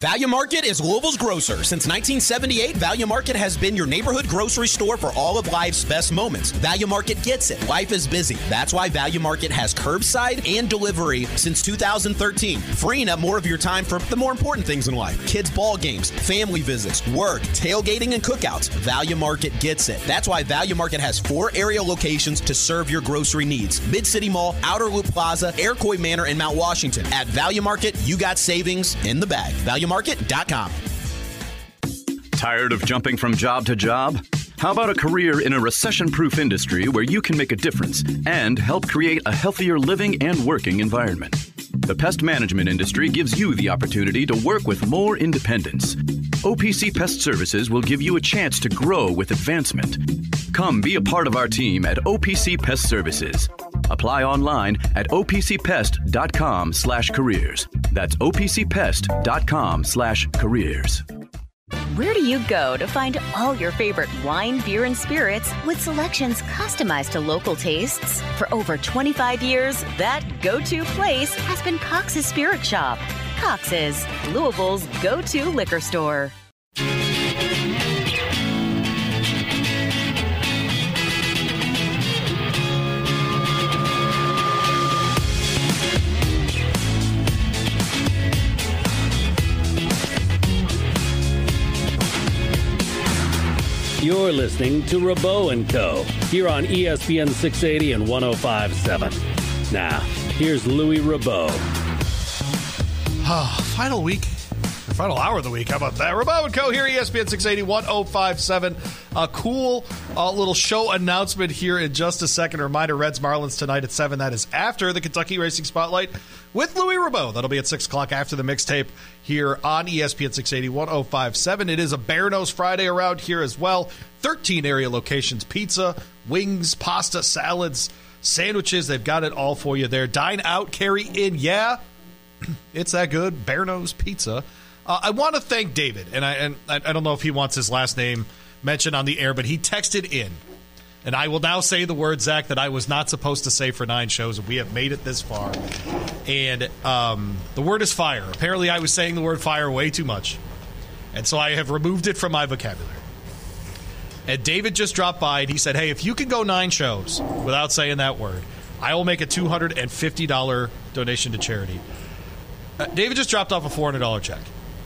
Value Market is Louisville's grocer. Since 1978, Value Market has been your neighborhood grocery store for all of life's best moments. Value Market gets it. Life is busy. That's why Value Market has curbside and delivery since 2013, freeing up more of your time for the more important things in life. Kids' ball games, family visits, work, tailgating, and cookouts. Value Market gets it. That's why Value Market has 4 area locations to serve your grocery needs. Mid-City Mall, Outer Loop Plaza, Iroquois Manor, and Mount Washington. At Value Market, you got savings in the bag. ValueMarket.com. Tired of jumping from job to job? How about a career in a recession-proof industry where you can make a difference and help create a healthier living and working environment? The pest management industry gives you the opportunity to work with more independence. OPC Pest Services will give you a chance to grow with advancement. Come be a part of our team at OPC Pest Services. Apply online at opcpest.com/careers. That's opcpest.com/careers. Where do you go to find all your favorite wine, beer, and spirits with selections customized to local tastes? For over 25 years, that go-to place has been Cox's Spirit Shop. Cox's, Louisville's go-to liquor store. You're listening to Rabeau & Co. here on ESPN 680 and 105.7. Now, here's Louis Rabeau. Final week, or final hour of the week. How about that? Rabeau & Co. here, ESPN 680, 105.7. A cool little show announcement here in just a second. A reminder, Reds Marlins tonight at 7. That is after the Kentucky Racing Spotlight with Louis Rabeau. That'll be at 6 o'clock after the mixtape here on ESPN 680, 105.7. It is a Bear Nose Friday around here as well. 13 area locations, pizza, wings, pasta, salads, sandwiches. They've got it all for you there. Dine out, carry in. Yeah, it's that good. Bear Nose Pizza. I want to thank David, and I don't know if he wants his last name mentioned on the air, but he texted in. And I will now say the word, Zach, that I was not supposed to say for 9 shows, and we have made it this far. And the word is fire. Apparently, I was saying the word fire way too much. And so I have removed it from my vocabulary. And David just dropped by, and he said, hey, if you can go 9 shows without saying that word, I will make a $250 donation to charity. David just dropped off a $400 check.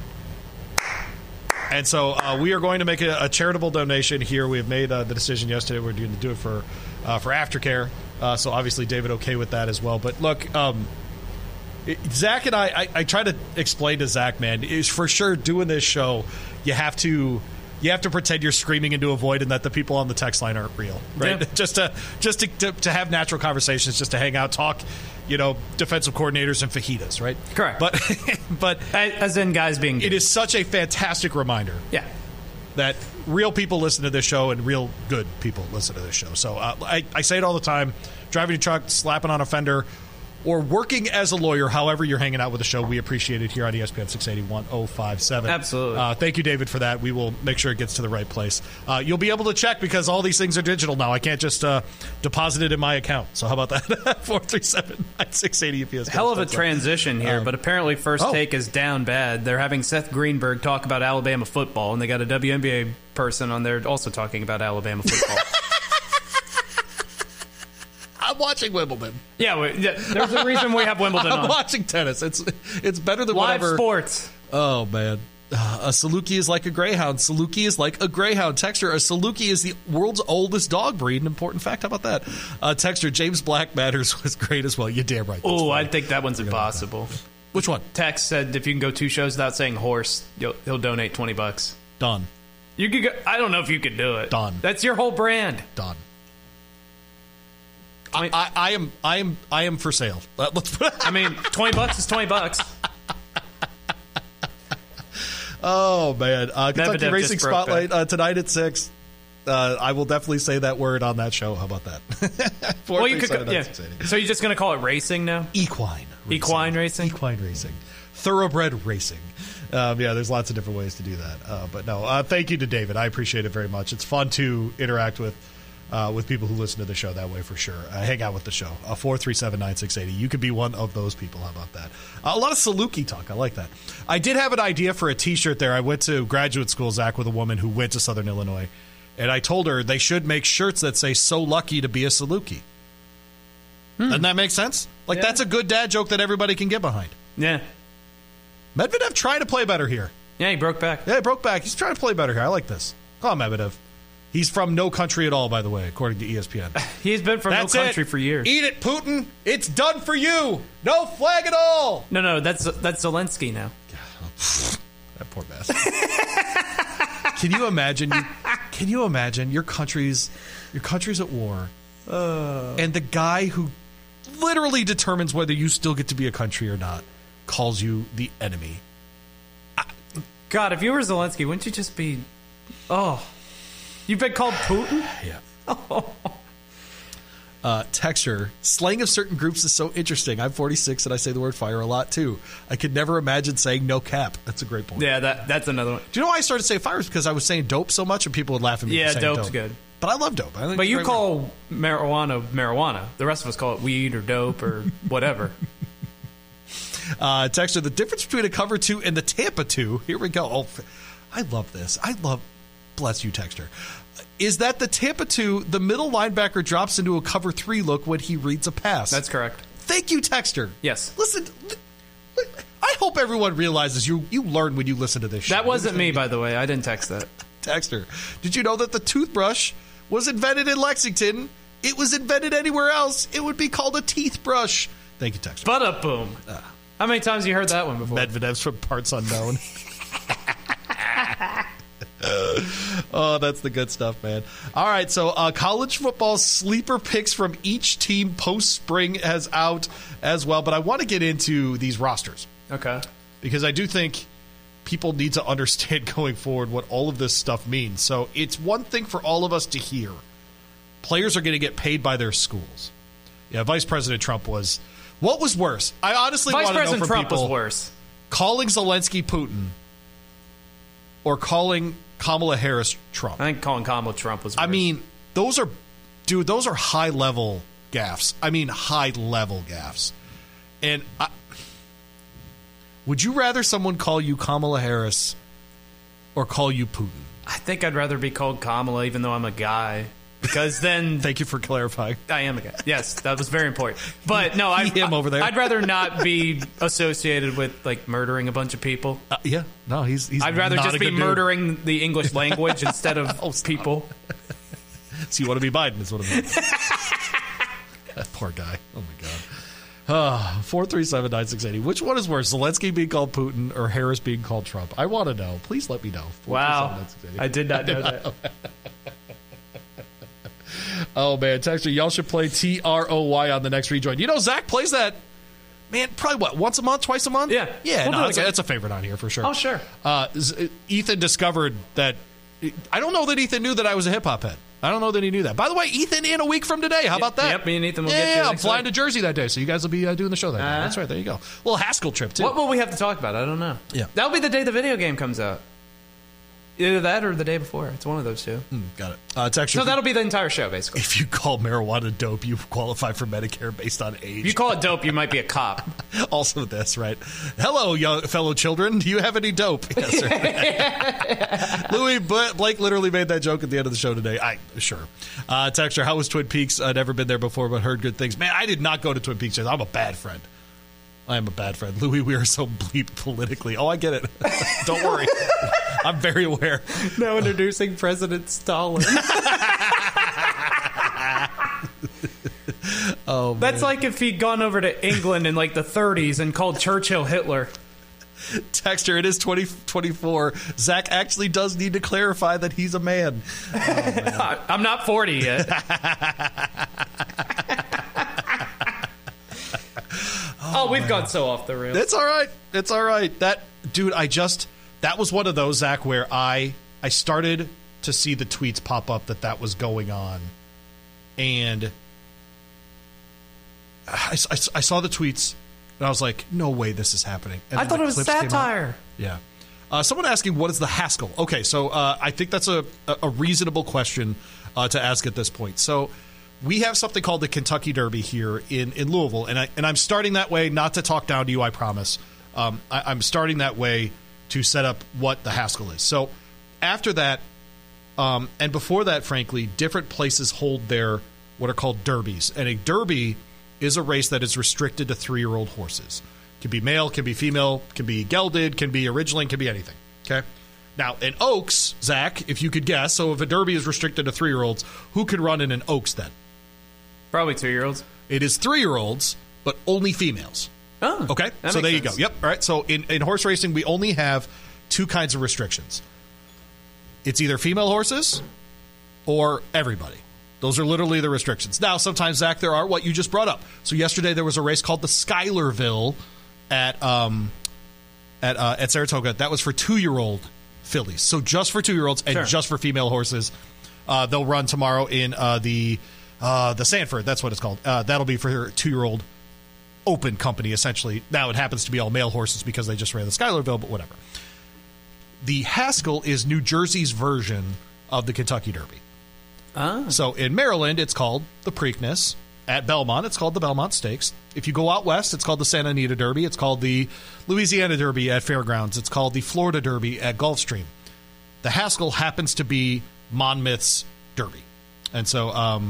And so we are going to make a charitable donation here. We have made the decision yesterday. We're going to do it for aftercare. So obviously, David, okay with that as well. But look, Zach and I try to explain to Zach, man, is for sure doing this show, you have to pretend you're screaming into a void and that the people on the text line aren't real, right? Yeah. Just to have natural conversations, just to hang out, talk, defensive coordinators and fajitas, right? Correct. But as in guys being good. It is such a fantastic reminder. Yeah. That real people listen to this show and real good people listen to this show. So I say it all the time, driving a truck, slapping on a fender, or working as a lawyer, however you're hanging out with the show, we appreciate it here on ESPN 680 105.7. Absolutely. Thank you, David, for that. We will make sure it gets to the right place. You'll be able to check because all these things are digital now. I can't just deposit it in my account. So how about that? 437-9680 UPS. Hell of a transition here, but apparently First Take is down bad. They're having Seth Greenberg talk about Alabama football, and they got a WNBA person on there also talking about Alabama football. I'm watching Wimbledon. Yeah, there's a reason we have Wimbledon on. I'm watching tennis. It's better than live whatever. Sports. Oh, man. A Saluki is like a greyhound. Saluki is like a greyhound. Texter, a Saluki is the world's oldest dog breed. An important fact. How about that? Texter, James Black Matters was great as well. You're damn right. Oh, I think that one's impossible. Which one? Tex said if you can go 2 shows without saying horse, he'll donate $20. Done. You could go, I don't know if you could do it. Done. That's your whole brand. Done. I am for sale. I mean, $20 is $20. Oh man, Kentucky Racing Spotlight tonight at 6. I will definitely say that word on that show. How about that? Well, you could. Yeah. So you're just going to call it racing now? Equine racing. Thoroughbred racing. Yeah, there's lots of different ways to do that. But no, thank you to David. I appreciate it very much. It's fun to interact with with people who listen to the show that way for sure. Hang out with the show. 437-9680. You could be one of those people. How about that? A lot of Saluki talk. I like that. I did have an idea for a T-shirt there. I went to graduate school, Zach, with a woman who went to Southern Illinois, and I told her they should make shirts that say, "So lucky to be a Saluki." Doesn't that make sense? Like, that's a good dad joke that everybody can get behind. Yeah. Medvedev trying to play better here. Yeah, he broke back. Yeah, he broke back. He's trying to play better here. I like this. Call him Medvedev. He's from no country at all, by the way, according to ESPN. He's been from no country for years. Eat it, Putin. It's done for you. No flag at all. No, that's Zelensky now. That poor bastard. Can you imagine? Can you imagine your country's at war, and the guy who literally determines whether you still get to be a country or not calls you the enemy? God, if you were Zelensky, wouldn't you just be? Oh, you've been called Putin? Yeah. Texture. Slang of certain groups is so interesting. I'm 46 and I say the word fire a lot too. I could never imagine saying no cap. That's a great point. Yeah, that's another one. Do you know why I started saying fire? Because I was saying dope so much and people would laugh at me. Yeah, for saying dope's dope. good. But I love dope. I think but you call marijuana. The rest of us call it weed or dope or whatever. Texture, the difference between a cover 2 and the Tampa 2. Here we go. Oh, I love this. Bless you, Texture. Is that the Tampa 2, the middle linebacker drops into a cover 3 look when he reads a pass. That's correct. Thank you, Texture. Yes. Listen, I hope everyone realizes you learn when you listen to this show. That wasn't me, by the way. I didn't text that. Texture, did you know that the toothbrush was invented in Lexington? It was invented anywhere else, it would be called a teeth brush. Thank you, Texture. Boom. How many times have you heard that one before? Medvedev's from Parts Unknown. Oh, that's the good stuff, man. All right, so college football sleeper picks from each team post-spring has out as well, but I want to get into these rosters. Okay. Because I do think people need to understand going forward what all of this stuff means. So it's one thing for all of us to hear. Players are going to get paid by their schools. Yeah, Vice President Trump was... What was worse? I honestly want to know from people... Vice President Trump was worse. Calling Zelensky Putin or calling Kamala Harris Trump. I think calling Kamala Trump was worse. I mean, those are high-level gaffes. High-level gaffes. And would you rather someone call you Kamala Harris or call you Putin? I think I'd rather be called Kamala, even though I'm a guy. Because then... Thank you for clarifying. I am a guy. Yes, that was very important. But no, over there. I'd rather not be associated with like murdering a bunch of people. Yeah, no, he's I'd rather just be murdering the English language instead of people. So you want to be Biden is what I mean. That poor guy. Oh my God. 437-9680. Which one is worse, Zelensky being called Putin or Harris being called Trump? I want to know. Please let me know. Wow. I did not know that. Oh, man. Texture, y'all should play TROY on the next rejoin. You know, Zach plays that, man, probably once a month, twice a month? Yeah. Yeah, that's a favorite on here for sure. Oh, sure. Ethan discovered that. I don't know that Ethan knew that I was a hip-hop head. I don't know that he knew that. By the way, Ethan in a week from today. How about that? Yep, me and Ethan will get you. Yeah, I'm flying to Jersey that day, so you guys will be doing the show that day. That's right. There you go. A little Haskell trip, too. What will we have to talk about? I don't know. Yeah. That'll be the day the video game comes out. Either that or the day before. It's one of those two. Got it. Texture, so that'll be the entire show, basically. If you call marijuana dope, you qualify for Medicare based on age. If you call it dope, you might be a cop. Also this, right? Hello, young fellow children. Do you have any dope? Yes, sir. Louis Blake literally made that joke at the end of the show today. Sure. Texture, how was Twin Peaks? I'd never been there before, but heard good things. Man, I did not go to Twin Peaks. I'm a bad friend. I am a bad friend. Louis, we are so bleep politically. Oh, I get it. Don't worry. I'm very aware. Now introducing President Stalin. Oh, man. That's like if he'd gone over to England in like the 30s and called Churchill Hitler. Texture, it is 2024. Zach actually does need to clarify that he's a man. Oh, man. I'm not 40 yet. Oh, we've gone so off the rails. It's all right. It's all right. That was one of those, Zach, where I started to see the tweets pop up that was going on. And I saw the tweets, and I was like, no way this is happening. And I thought it was satire. Yeah. Someone asking, what is the Haskell? Okay, so I think that's a reasonable question to ask at this point. So we have something called the Kentucky Derby here in Louisville, and I'm starting that way not to talk down to you, I promise. I'm starting that way to set up what the Haskell is. So after that, and before that, frankly, different places hold their what are called derbies. And a derby is a race that is restricted to 3-year-old horses. Can be male, can be female, can be gelded, can be originally, can be anything. Okay. Now, in Oaks, Zach, if you could guess, so if a derby is restricted to 3-year-olds, who could run in an Oaks then? Probably 2-year-olds. It is 3-year-olds, but only females. Oh, okay. So there you go. Yep. All right. So in horse racing, we only have 2 kinds of restrictions. It's either female horses or everybody. Those are literally the restrictions. Now, sometimes, Zach, there are what you just brought up. So yesterday there was a race called the Schuylerville at Saratoga. That was for 2-year-old fillies. So just for 2-year-olds and just for female horses. They'll run tomorrow in the Sanford. That's what it's called. That'll be for 2-year-old open company, essentially. Now it happens to be all male horses because they just ran the Schuylerville, but whatever. The Haskell is New Jersey's version of the Kentucky Derby. So in Maryland, it's called the Preakness. At Belmont, it's called the Belmont Stakes. If you go out west, it's called the Santa Anita Derby. It's called the Louisiana Derby at Fairgrounds. It's called the Florida Derby at Gulfstream. The Haskell happens to be Monmouth's Derby. And so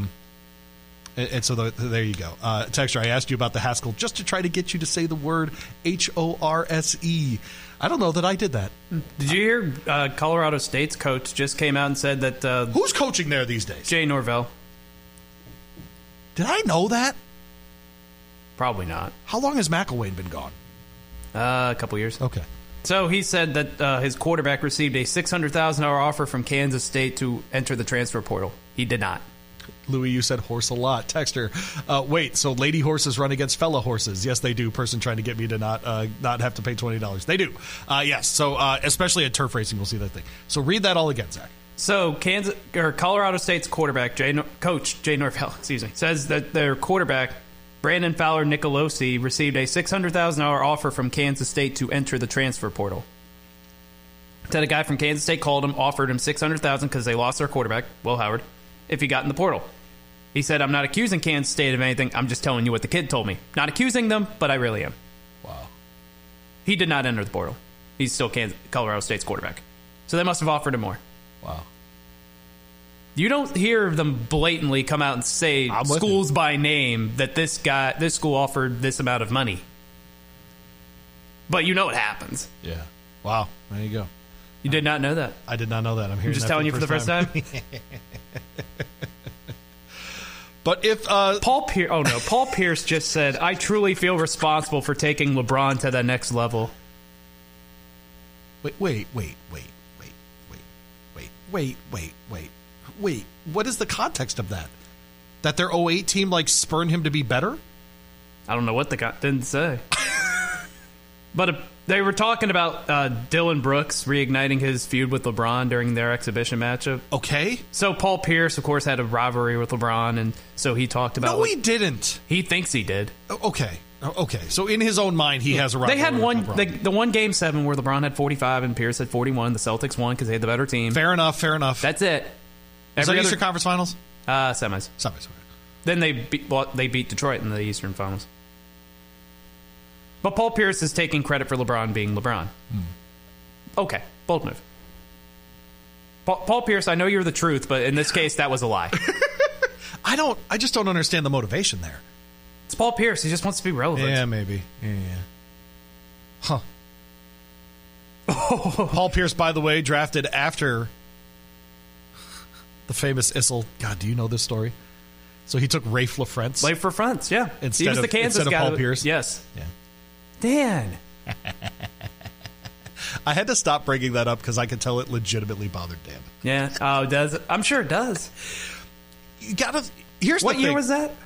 there you go. Texture, I asked you about the Haskell just to try to get you to say the word Horse. I don't know that I did that. Did you hear Colorado State's coach just came out and said that... Who's coaching there these days? Jay Norvell. Did I know that? Probably not. How long has McElwain been gone? A couple years. Okay. So he said that his quarterback received a $600,000 offer from Kansas State to enter the transfer portal. He did not. Louis, you said horse a lot. Texter, wait, so lady horses run against fella horses? Yes, they do. Person trying to get me to not have to pay $20. They do. Yes, so especially at turf racing, we'll see that thing. So read that all again, Zach. So Colorado State's quarterback, Coach Jay Norvell, says that their quarterback, Brandon Fowler Nicolosi, received a $600,000 offer from Kansas State to enter the transfer portal. Said a guy from Kansas State called him, offered him $600,000 because they lost their quarterback, Will Howard, if he got in the portal. He said, I'm not accusing Kansas State of anything. I'm just telling you what the kid told me. Not accusing them, but I really am. Wow. He did not enter the portal. He's still Colorado State's quarterback. So they must have offered him more. Wow. You don't hear them blatantly come out and say schools by name that this school offered this amount of money. But you know what happens. Yeah. Wow. There you go. You did not know that. I did not know that. I'm just telling you for the first time. But if Paul Pierce just said, I truly feel responsible for taking LeBron to the next level. Wait. What is the context of that? That their 08 team spurned him to be better? I don't know what didn't say. But they were talking about Dylan Brooks reigniting his feud with LeBron during their exhibition matchup. Okay. So Paul Pierce, of course, had a rivalry with LeBron, and so he talked about... No, he didn't. He thinks he did. Okay. So in his own mind, he has a rivalry. They had the one Game 7 where LeBron had 45 and Pierce had 41. The Celtics won because they had the better team. Fair enough. That's it. Is that Eastern Conference Finals? Semis. Okay. Then they beat Detroit in the Eastern Finals. But Paul Pierce is taking credit for LeBron being LeBron. Okay, bold move. Paul Pierce, I know you're the truth, but in this case, that was a lie. I just don't understand the motivation there. It's Paul Pierce. He just wants to be relevant. Yeah, maybe. Yeah. Huh. Paul Pierce, by the way, drafted after the famous Issel. God, do you know this story? So he took Rafe LaFrentz. Rafe LaFrentz, yeah. He was the Kansas guy. Paul Pierce. Yes. Yeah. Dan. I had to stop bringing that up because I could tell it legitimately bothered Dan. Yeah. Oh, it does. I'm sure it does. You gotta. Here's what the year thing. was that?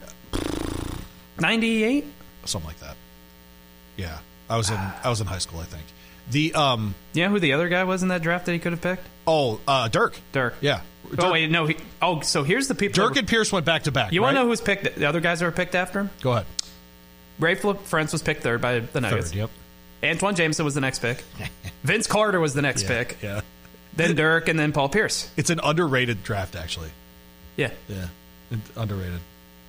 98? Something like that. Yeah, I was in high school, I think. You know who the other guy was in that draft that he could have picked? Oh, Dirk. Yeah. Oh wait, no. So here's the people. Dirk and Pierce went back to back. You want to know who was picked? The other guys that were picked after him? Go ahead. Rafe LaFrentz was picked third by the Nuggets. Third, yep. Antoine Jameson was the next pick. Vince Carter was the next pick. Yeah. Then Dirk, and then Paul Pierce. It's an underrated draft, actually. Yeah. Yeah. Underrated.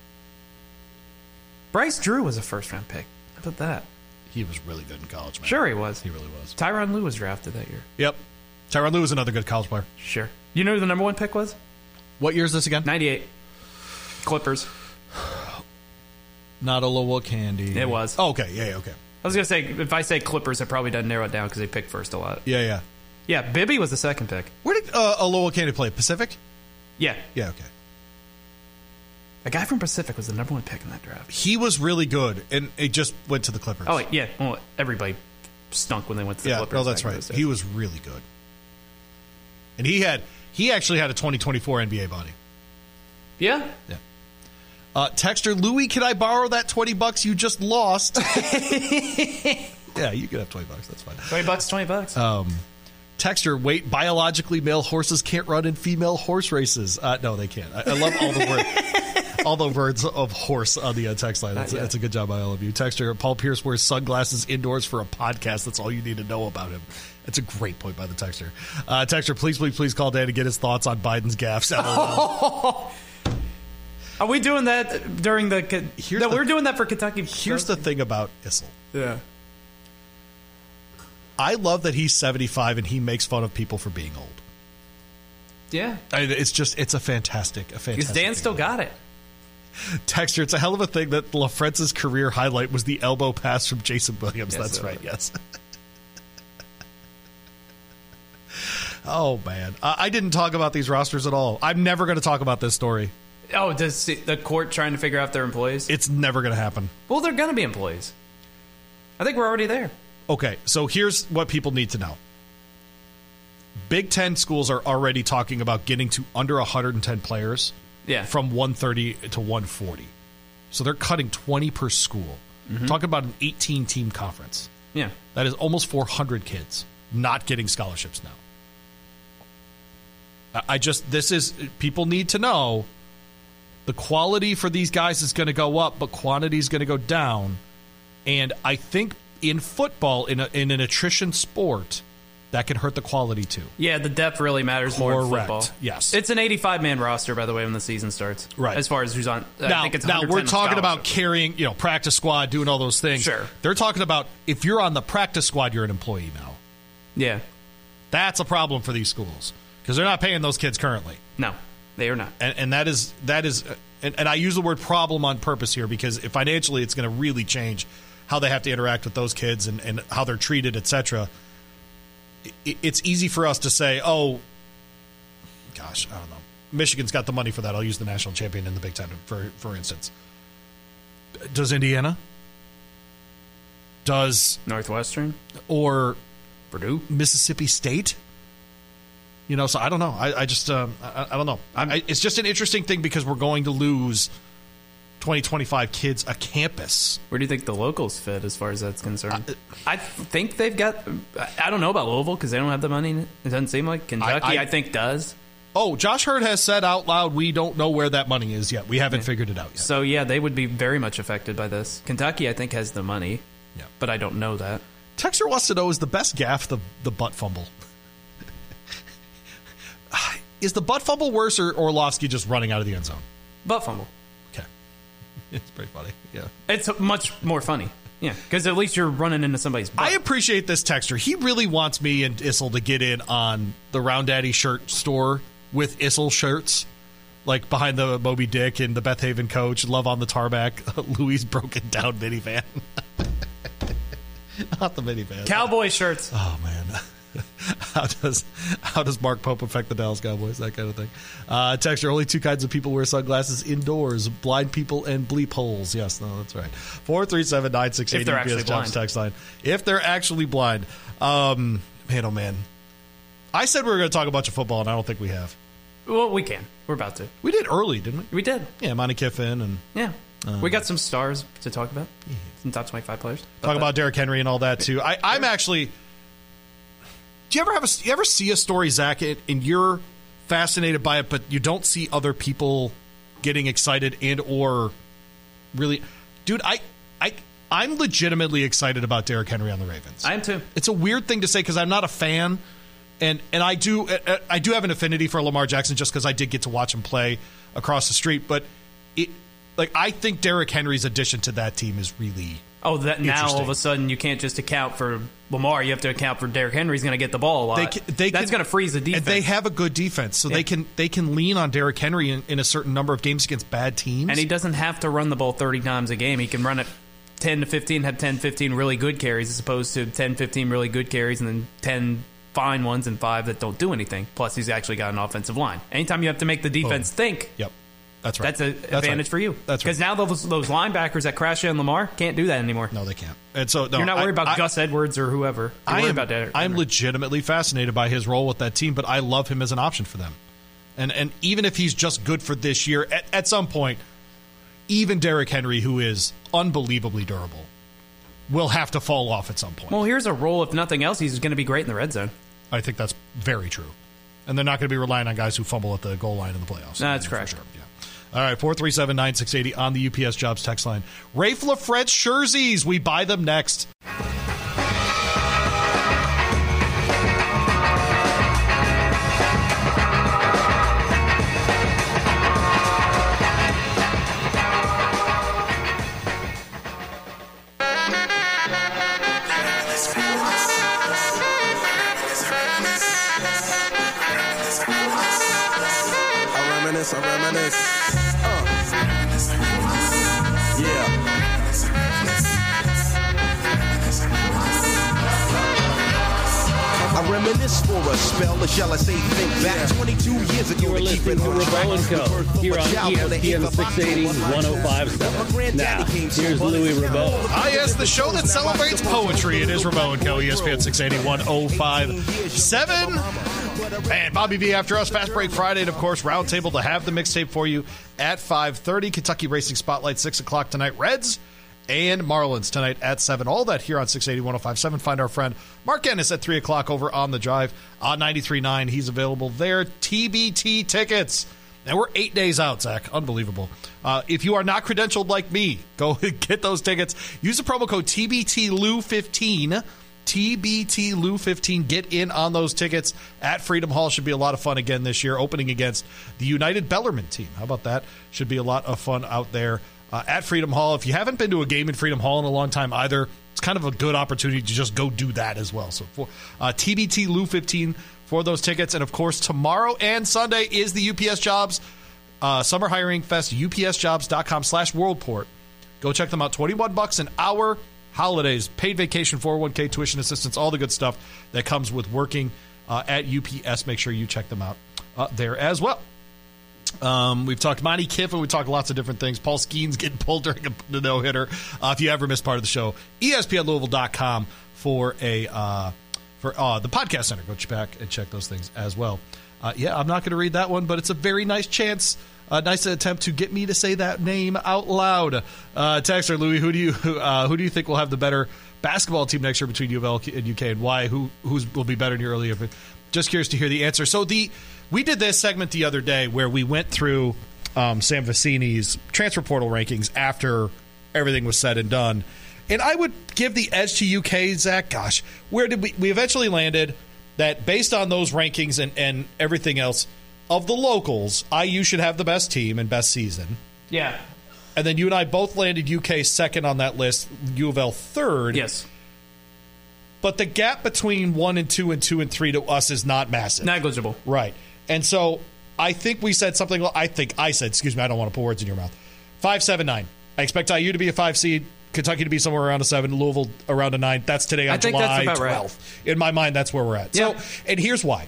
Bryce Drew was a first-round pick. How about that? He was really good in college, man. Sure he was. He really was. Tyronn Lue was drafted that year. Yep. Tyronn Lue was another good college player. Sure. You know who the number 1 pick was? What year is this again? 98. Clippers. Not a Olowokandi. It was. Oh, okay. Yeah, okay. I was going to say, if I say Clippers, it probably doesn't narrow it down because they pick first a lot. Yeah. Yeah, Bibby was the second pick. Where did Olowokandi play? Pacific? Yeah. Yeah, okay. A guy from Pacific was the number 1 pick in that draft. He was really good, and it just went to the Clippers. Oh, yeah. Well, everybody stunk when they went to the Clippers. No, that's right. He was really good. And he actually had a 2024 NBA body. Yeah? Yeah. Texter, Louie, can I borrow that $20 you just lost? Yeah, you can have $20. That's fine. $20, $20. Texter, wait, biologically male horses can't run in female horse races. No, they can't. I love all the words. All the words of horse on the text line. That's a good job by all of you. Texter, Paul Pierce wears sunglasses indoors for a podcast. That's all you need to know about him. That's a great point by the texter. Texter, please call Dan to get his thoughts on Biden's gaffes. Are we doing that during the... we're doing that for Kentucky. Here's the thing about Issel. Yeah. I love that he's 75 and he makes fun of people for being old. Yeah. It's a fantastic Because Dan still got it. Texture, it's a hell of a thing that LaFrence's career highlight was the elbow pass from Jason Williams. Yes, That's right, yes. Oh, man. I didn't talk about these rosters at all. I'm never going to talk about this story. Oh, does the court trying to figure out their employees? It's never going to happen. Well, they're going to be employees. I think we're already there. Okay, so here's what people need to know. Big Ten schools are already talking about getting to under 110 players from 130 to 140. So they're cutting 20 per school. Mm-hmm. Talking about an 18-team conference. Yeah. That is almost 400 kids not getting scholarships now. People need to know the quality for these guys is going to go up, but quantity is going to go down. And I think in football, in an attrition sport, that can hurt the quality too. Yeah, the depth really matters more in football. Yes. It's an 85-man roster, by the way, when the season starts. Right. As far as who's on. Now we're talking about carrying, practice squad, doing all those things. Sure. They're talking about if you're on the practice squad, you're an employee now. Yeah. That's a problem for these schools because they're not paying those kids currently. No, they are not. And that is, and I use the word problem on purpose here because financially it's going to really change how they have to interact with those kids and how they're treated, etc. It's easy for us to say, oh, gosh, I don't know. Michigan's got the money for that. I'll use the national champion in the Big Ten, for instance. Does Indiana? Does Northwestern? Or Purdue? Mississippi State? So I don't know. I just, I don't know. It's just an interesting thing because we're going to lose 20-25 kids a campus. Where do you think the locals fit as far as that's concerned? I think they've got... I don't know about Louisville because they don't have the money. It doesn't seem like. Kentucky, I think, does. Oh, Josh Hurd has said out loud, we don't know where that money is yet. We haven't figured it out yet. So, yeah, they would be very much affected by this. Kentucky, I think, has the money, but I don't know that. Texter wants to know, is the best gaff the butt fumble? Is the butt fumble worse or Orlovsky just running out of the end zone? Butt fumble. Okay. It's pretty funny, yeah. It's much more funny, yeah, because at least you're running into somebody's butt. I appreciate this texter. He really wants me and Issel to get in on the Round Daddy shirt store with Issel shirts, like behind the Moby Dick and the Beth Haven coach, Love on the Tarmac, Louis' broken down minivan. Not the minivan. Cowboy shirts. Oh, man. How does Mark Pope affect the Dallas Cowboys? That kind of thing. Texture, only two kinds of people wear sunglasses indoors: blind people and bleep holes. Yes, no, that's right. 437-9680 if they're actually blind. Text line. If they're actually blind. Man, oh man. I said we were going to talk a bunch of football, and I don't think we have. Well, we can. We're about to. We did early, didn't we? We did. Yeah, Monty Kiffin and we got some stars to talk about. Some top 25 players. Talk about Derrick Henry and all that too. I'm actually. Do you ever see a story, Zach, and you're fascinated by it, but you don't see other people getting excited and or really, dude? I'm legitimately excited about Derrick Henry on the Ravens. I am too. It's a weird thing to say because I'm not a fan, and I do have an affinity for Lamar Jackson just because I did get to watch him play across the street. But I think Derrick Henry's addition to that team is really now all of a sudden you can't just account for Lamar. You have to account for Derrick Henry's going to get the ball a lot. That's going to freeze the defense. And they have a good defense, so they can lean on Derrick Henry in a certain number of games against bad teams. And he doesn't have to run the ball 30 times a game. He can run it 10 to 15, have 10, 15 really good carries as opposed to 10, 15 really good carries and then 10 fine ones and 5 that don't do anything. Plus, he's actually got an offensive line. Anytime you have to make the defense think, yep, that's right. That's an advantage for you. That's right. Because now those linebackers that crash in Lamar can't do that anymore. No, they can't. And so you're not worried about Gus Edwards or whoever. I'm legitimately fascinated by his role with that team, but I love him as an option for them. And even if he's just good for this year, at some point, even Derrick Henry, who is unbelievably durable, will have to fall off at some point. Well, here's a role. If nothing else, he's going to be great in the red zone. I think that's very true. And they're not going to be relying on guys who fumble at the goal line in the playoffs. No, that's correct. For sure. Yeah. All right, 437-9680 on the UPS Jobs text line. Rafe LaFrentz jerseys. We buy them next. I reminisce. Yeah. I reminisce for a spell, or shall I say think back 22 years ago. You are listening to Rabeau & Co. here on ESPN 680 1057. Now, here's Louis Rabeau. Yes, the show that celebrates poetry. It is Rabeau & Co. ESPN 680 1057. And Bobby B after us, Fast Break Friday, and of course, Roundtable to have the mixtape for you at 5:30. Kentucky Racing Spotlight, 6 o'clock tonight. Reds and Marlins tonight at 7. All that here on 680 1057. Find our friend Mark Ennis at 3 o'clock over on the drive on 93.9. He's available there. TBT tickets. And we're 8 days out, Zach. Unbelievable. If you are not credentialed like me, go get those tickets. Use the promo code TBTLou15. TBTLou15. Get in on those tickets at Freedom Hall. Should be a lot of fun again this year, opening against the United Bellarmine team. How about that? Should be a lot of fun out there at Freedom Hall. If you haven't been to a game in Freedom Hall in a long time either, it's kind of a good opportunity to just go do that as well. So for TBTLou15 for those tickets. And of course, tomorrow and Sunday is the UPS Jobs Summer Hiring Fest, upsjobs.com/worldport. Go check them out. $21 an hour. Holidays, paid vacation, 401k, tuition assistance, all the good stuff that comes with working at UPS. Make sure you check them out there as well. We've talked Monty Kiffin. We talked lots of different things. Paul Skeens getting pulled during the no-hitter. If you ever missed part of the show, ESPNLouisville.com for the podcast center. Go back and check those things as well. I'm not going to read that one, but it's a very nice chance. Nice attempt to get me to say that name out loud. Texter Louis, who do you think will have the better basketball team next year between U of L and UK, and why? Who will be better in your earlier? Just curious to hear the answer. So we did this segment the other day where we went through Sam Vecini's transfer portal rankings after everything was said and done, and I would give the edge to UK. Zach, gosh, where did we eventually landed that based on those rankings and everything else. Of the locals, IU should have the best team and best season. Yeah. And then you and I both landed UK second on that list, U of L third. Yes. But the gap between 1 and 2 and 2 and 3 to us is not massive. Negligible. Right. And so I think we said something, I said, excuse me, I don't want to put words in your mouth. 5, 7, 9. I expect IU to be a 5 seed, Kentucky to be somewhere around a 7, Louisville around a 9. That's today on July 12th. Right. In my mind, that's where we're at. Yep. So, and here's why.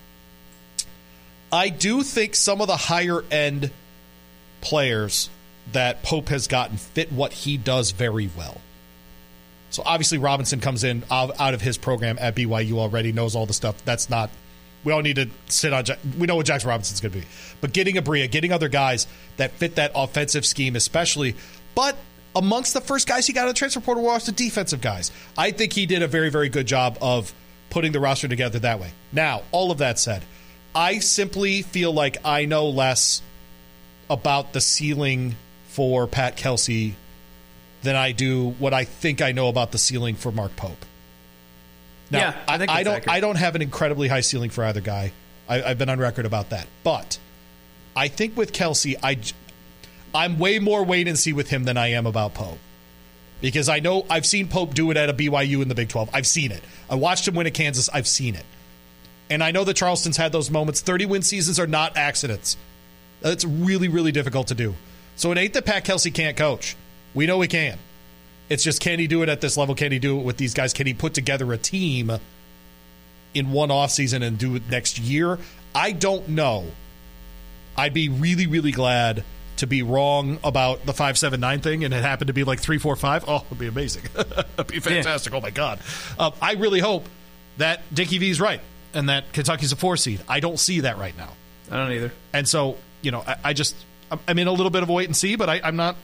I do think some of the higher-end players that Pope has gotten fit what he does very well. So obviously Robinson comes in out of his program at BYU already, knows all the stuff. That's not – we don't need to sit on – we know what Jackson Robinson's going to be. But getting Abria, getting other guys that fit that offensive scheme especially. But amongst the first guys he got on the transfer portal were also defensive guys. I think he did a very, very good job of putting the roster together that way. Now, all of that said – I simply feel like I know less about the ceiling for Pat Kelsey than I do what I think I know about the ceiling for Mark Pope. Now, yeah, I think I don't have an incredibly high ceiling for either guy. I've been on record about that. But I think with Kelsey, I'm way more wait and see with him than I am about Pope. Because I know I've seen Pope do it at a BYU in the Big 12. I've seen it. I watched him win at Kansas. I've seen it. And I know that Charleston's had those moments. 30-win seasons are not accidents. It's really, really difficult to do. So it ain't that Pat Kelsey can't coach. We know he can. It's just, can he do it at this level? Can he do it with these guys? Can he put together a team in one offseason and do it next year? I don't know. I'd be really, really glad to be wrong about the 5-7-9 thing, and it happened to be like 3-4-5. Oh, it'd be amazing. It'd be fantastic. Yeah. Oh my God. I really hope that Dickie V's right and that Kentucky's a 4 seed. I don't see that right now. I don't either. And so, I'm in a little bit of a wait and see, but I'm not.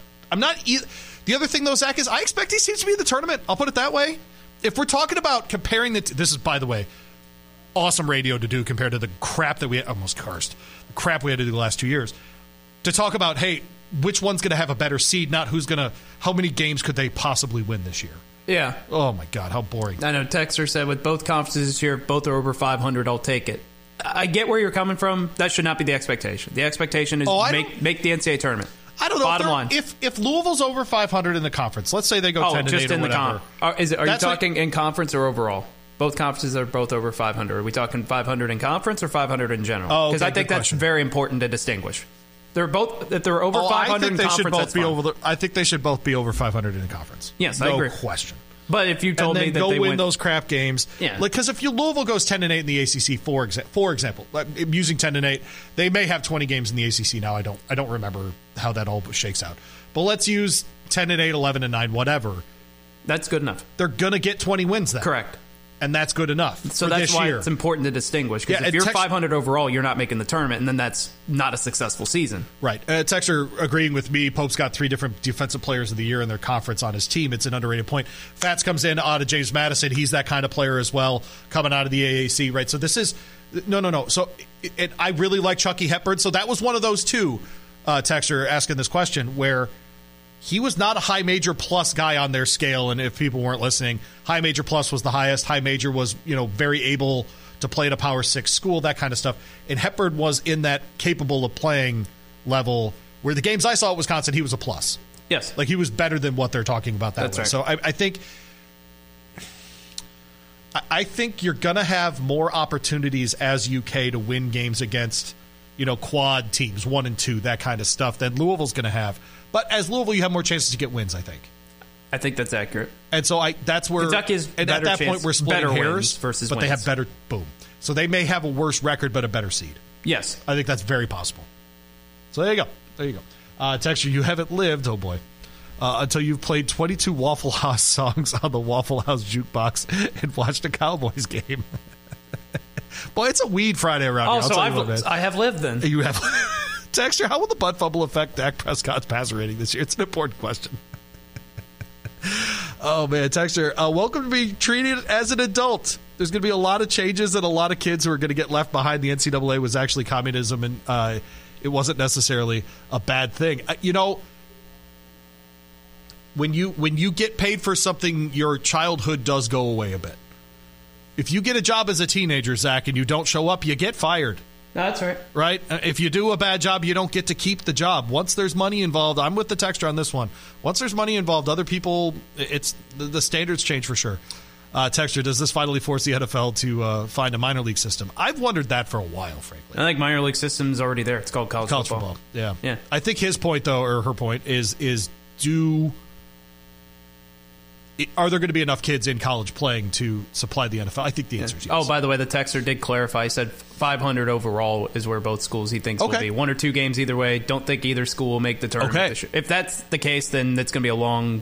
The other thing though, Zach, is I expect these teams to be in the tournament. I'll put it that way. If we're talking about comparing this is, by the way, awesome radio to do compared to the crap that we almost cursed. The crap we had to do the last 2 years. To talk about, hey, which one's going to have a better seed, not how many games could they possibly win this year? Yeah. Oh, my God, how boring. I know, Texter said with both conferences this year, both are over 500, I'll take it. I get where you're coming from. That should not be the expectation. The expectation is make the NCAA tournament. I don't know. Bottom line. If Louisville's over 500 in the conference, let's say they go 10-8 just in or whatever. Are you talking in conference or overall? Both conferences are both over 500. Are we talking 500 in conference or 500 in general? Because I think that's very important to distinguish. They're both, if they're over 500 in conference, that's fine. I think they should both be over 500 in conference. Yes, I agree. No question. But if you told me that go they win those crap games, yeah. Because if Louisville goes 10-8 in the ACC, for example, using 10-8, they may have 20 games in the ACC now. I don't remember how that all shakes out. But let's use 10-8, 11-9, whatever. That's good enough. They're gonna get 20 wins then. Correct. And that's good enough. So that's why it's important to distinguish. Because if you're 500 overall, you're not making the tournament, and then that's not a successful season. Right. Texter agreeing with me. Pope's got 3 different defensive players of the year in their conference on his team. It's an underrated point. Fats comes in out of James Madison. He's that kind of player as well, coming out of the AAC. Right. So this is no. So I really like Chucky Hepburn. So that was one of those two. Texter asking this question where he was not a high major plus guy on their scale, and if people weren't listening, high major plus was the highest. High major was, very able to play at a Power 6 school, that kind of stuff. And Hepburn was in that capable of playing level where the games I saw at Wisconsin, he was a plus. Yes. Like he was better than what they're talking about that way. Right. So I think you're going to have more opportunities as UK to win games against, quad teams, 1 and 2, that kind of stuff, than Louisville's going to have. But as Louisville, you have more chances to get wins, I think. I think that's accurate. And so that's where, Kentucky is and at that point, we're splitting hairs versus but wins. They have better, boom. So they may have a worse record, but a better seed. Yes. I think that's very possible. So there you go. Texture, you haven't lived, oh boy, until you've played 22 Waffle House songs on the Waffle House jukebox and watched a Cowboys game. Boy, it's a weed Friday around here. I have lived then. You have. Texture, how will the butt fumble affect Dak Prescott's passer rating this year? It's an important question. Oh, man. Texture, welcome to be treated as an adult. There's going to be a lot of changes and a lot of kids who are going to get left behind. The NCAA was actually communism, and it wasn't necessarily a bad thing. When you get paid for something, your childhood does go away a bit. If you get a job as a teenager, Zach, and you don't show up, you get fired. That's right. Right? If you do a bad job, you don't get to keep the job. Once there's money involved, I'm with the texter on this one. Once there's money involved, other people, it's the standards change for sure. Texter, does this finally force the NFL to find a minor league system? I've wondered that for a while, frankly. I think minor league system's already there. It's called college football. Yeah. I think his point, though, or her point, is are there going to be enough kids in college playing to supply the NFL? I think the answer is yes. Oh, by the way, the texter did clarify. He said 500 overall is where both schools he thinks will be. 1 or 2 games either way. Don't think either school will make the tournament this year. If that's the case, then it's going to be a long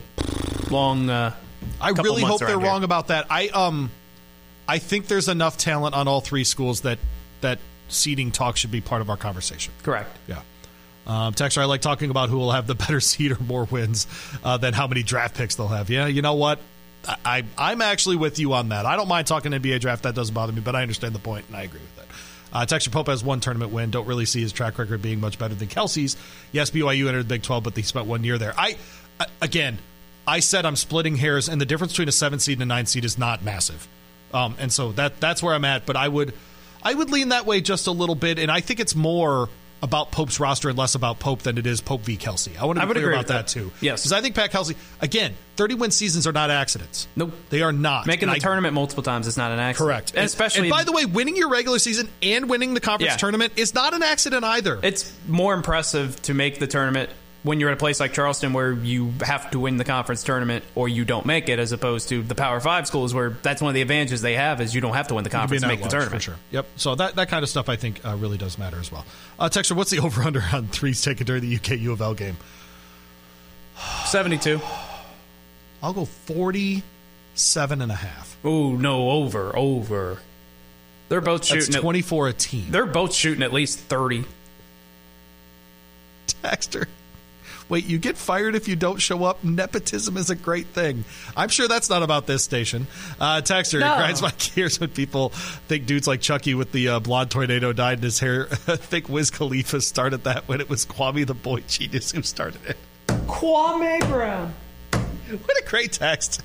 I really hope they're wrong about that. I think there's enough talent on all 3 schools that seeding talk should be part of our conversation. Correct. Yeah. Texter, I like talking about who will have the better seed or more wins than how many draft picks they'll have. Yeah, you know what? I'm actually with you on that. I don't mind talking NBA draft. That doesn't bother me, but I understand the point, and I agree with that. Texter, Pope has 1 tournament win. Don't really see his track record being much better than Kelsey's. Yes, BYU entered the Big 12, but they spent 1 year there. again, I said I'm splitting hairs, and the difference between a 7 seed and a 9 seed is not massive. And so that's where I'm at. But I would lean that way just a little bit, and I think it's more about Pope's roster and less about Pope than it is Pope v. Kelsey. I want to be clear about that too. Yes. Because I think Pat Kelsey, again, 30-win seasons are not accidents. Nope. They are not. Making the tournament multiple times is not an accident. Correct. And especially, and by the way, winning your regular season and winning the conference tournament is not an accident either. It's more impressive to make the tournament when you're at a place like Charleston where you have to win the conference tournament or you don't make it, as opposed to the Power 5 schools where that's one of the advantages they have is you don't have to win the conference to make the tournament. For sure. Yep. So that kind of stuff I think really does matter as well. Texter, what's the over-under on threes taken during the UK U of L game? 72. I'll go 47.5. Oh, no, over. They're both shooting. That's 24 a team. They're both shooting at least 30. Texter. Wait, you get fired if you don't show up? Nepotism is a great thing. I'm sure that's not about this station. Texter, It grinds my gears when people think dudes like Chucky with the blonde tornado dyed in his hair. I think Wiz Khalifa started that when it was Kwame the Boy Genius who started it. Kwame Brown. What a great text.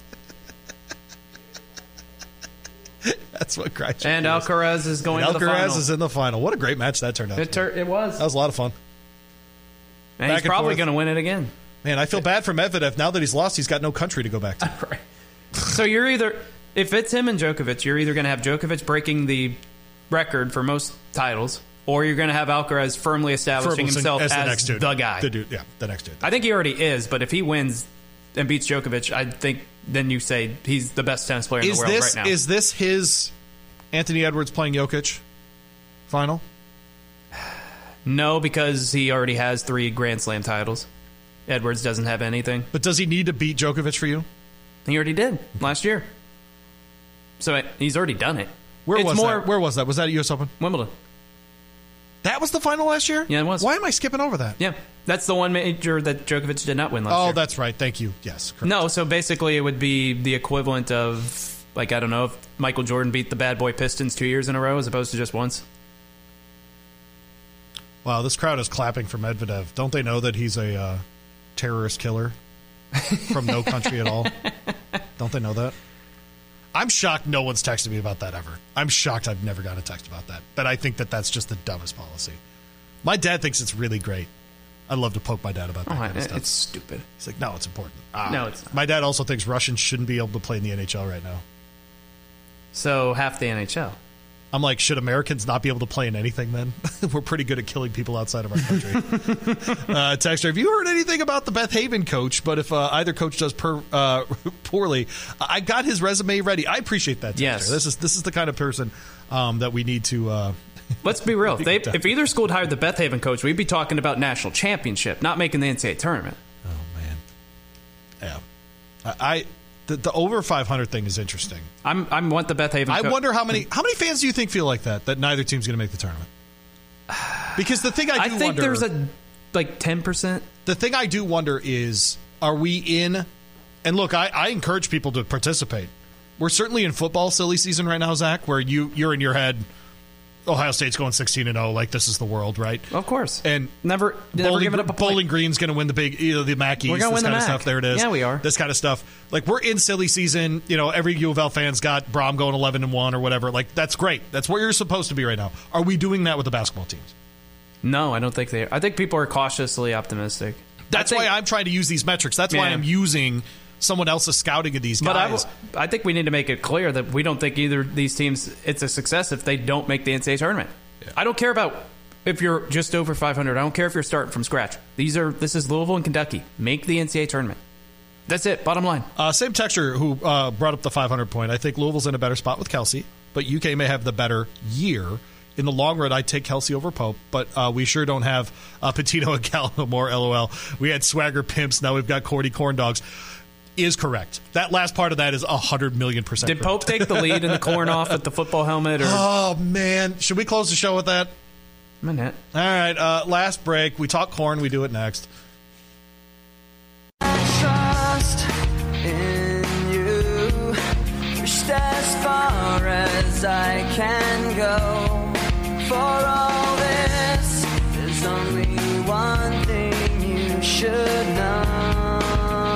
That's what grinds And Alcaraz is going to the final. Alcaraz is in the final. What a great match that turned out. It was. That was a lot of fun. And he's probably going to win it again. Man, I feel bad for Medvedev. Now that he's lost, he's got no country to go back to. Right. So you're either, if it's him and Djokovic, you're either going to have Djokovic breaking the record for most titles, or you're going to have Alcaraz firmly establishing himself as the next dude. The guy. The dude, yeah, the next dude. I think he already is, but if he wins and beats Djokovic, I think then you say he's the best tennis player in the world right now. Is this his Anthony Edwards playing Jokic final? No, because he already has 3 Grand Slam titles. Edwards doesn't have anything. But does he need to beat Djokovic for you? He already did last year. So he's already done it. Where was that? Was that at US Open? Wimbledon. That was the final last year? Yeah, it was. Why am I skipping over that? Yeah, that's the one major that Djokovic did not win last year. Oh, that's right. Thank you. Yes, correct. No, so basically it would be the equivalent of, like, I don't know, if Michael Jordan beat the bad boy Pistons 2 years in a row as opposed to just once. Wow, this crowd is clapping for Medvedev. Don't they know that he's a terrorist killer from no country at all? Don't they know that? I'm shocked no one's texted me about that ever. I'm shocked I've never gotten a text about that. But I think that's just the dumbest policy. My dad thinks it's really great. I'd love to poke my dad about that kind of stuff. It's stupid. He's like, no, it's important. No, it's not. My dad also thinks Russians shouldn't be able to play in the NHL right now. So half the NHL. I'm like, should Americans not be able to play in anything then? We're pretty good at killing people outside of our country. Texter, have you heard anything about the Beth Haven coach? But if either coach does poorly, I got his resume ready. I appreciate that, Texter. Yes. This is the kind of person that we need to... Let's be real. If either school had hired the Beth Haven coach, we'd be talking about national championship, not making the NCAA tournament. Oh, man. Yeah. The over 500 thing is interesting. I want the Beth Haven. I wonder how many fans do you think feel like that neither team's going to make the tournament? Because the thing I think there's a 10%. The thing I do wonder is, are we in? And look, I encourage people to participate. We're certainly in football silly season right now, Zach, where you're in your head, Ohio State's going 16-0, like this is the world, right? Of course. And never give it up a point. Bowling Green's going to win the big, the MAC East, We're going to win the kind MAC. of stuff. There it is. Yeah, we are. This kind of stuff. Like, we're in silly season. Every U of L fan's got Brom going 11-1 or whatever. Like, that's great. That's what you're supposed to be right now. Are we doing that with the basketball teams? No, I don't think they are. I think people are cautiously optimistic. That's why I'm trying to use these metrics. That's why I'm using someone else's scouting of these guys. But I think we need to make it clear that we don't think either of these teams, it's a success if they don't make the NCAA tournament. Yeah. I don't care about if you're just over 500. I don't care if you're starting from scratch. This is Louisville and Kentucky. Make the NCAA tournament. That's it. Bottom line. Same texter who brought up the 500 point. I think Louisville's in a better spot with Kelsey, but UK may have the better year. In the long run, I'd take Kelsey over Pope, but we sure don't have Petito and Gallimore, LOL. We had Swagger Pimps. Now we've got Cordy Corn Dogs. Is correct. That last part of that is 100 million %. Did Pope take the lead in the corn off with the football helmet? Or? Oh, man. Should we close the show with that? Minute. All right. Last break. We talk corn. We do it next. Trust in you. Pushed as far as I can go. For all this, there's only one thing you should know.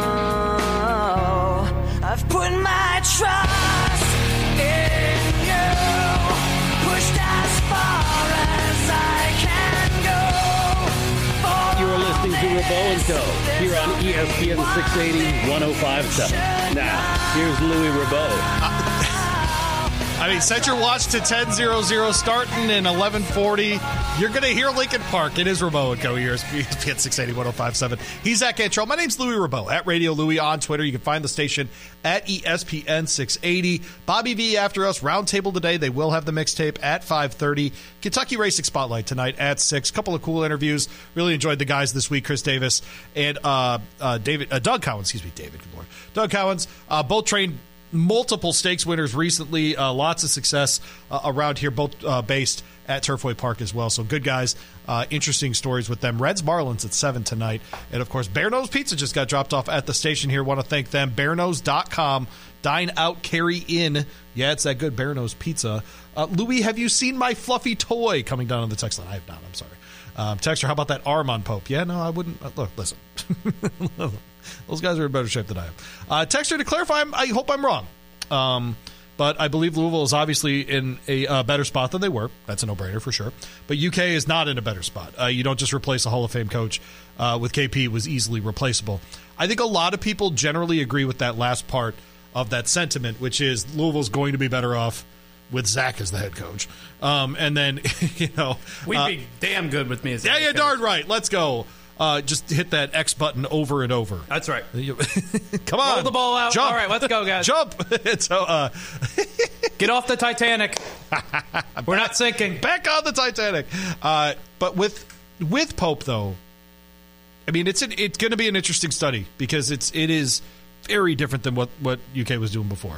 Rabeau and Co. here on ESPN 680 1057. Now, here's Louis Rabeau. I mean, set your watch to 10:00 starting in 11:40. You're going to hear Lincoln Park. It is Rabeau and Co. here at ESPN 680 1057. He's Zach Cantrell. My name's Louis Rabeau at Radio Louis on Twitter. You can find the station at ESPN 680. Bobby V after us. Roundtable today. They will have the mixtape at 5:30. Kentucky Racing Spotlight tonight at 6. Couple of cool interviews. Really enjoyed the guys this week. Chris Davis and Doug Cowens. Excuse me, David. Good morning. Doug Cowens. Both trained multiple stakes winners recently. Lots of success around here, both based at Turfway Park as well. So good guys. Interesting stories with them. Reds Marlins at 7 tonight. And, of course, Bear Nose Pizza just got dropped off at the station here. Want to thank them. BearNose.com. Dine out, carry in. Yeah, it's that good Bear Nose Pizza. Louis, have you seen my fluffy toy coming down on the text line? I have not. I'm sorry. Texter, how about that arm on Pope? Yeah, no, I wouldn't. Look, listen. Those guys are in better shape than I am. Texter, to clarify, I hope I'm wrong. But I believe Louisville is obviously in a better spot than they were. That's a no-brainer for sure. But UK is not in a better spot. You don't just replace a Hall of Fame coach with KP. It was easily replaceable. I think a lot of people generally agree with that last part of that sentiment, which is Louisville's going to be better off with Zach as the head coach. And then, we'd be damn good with me as the head coach. Darn right. Let's go. Just hit that X button over and over. That's right. Come on. Roll the ball out. Jump. All right, let's go, guys. Jump. So, get off the Titanic. We're not sinking. Back on the Titanic. But with Pope, though, I mean, it's going to be an interesting study because it is very different than what UK was doing before.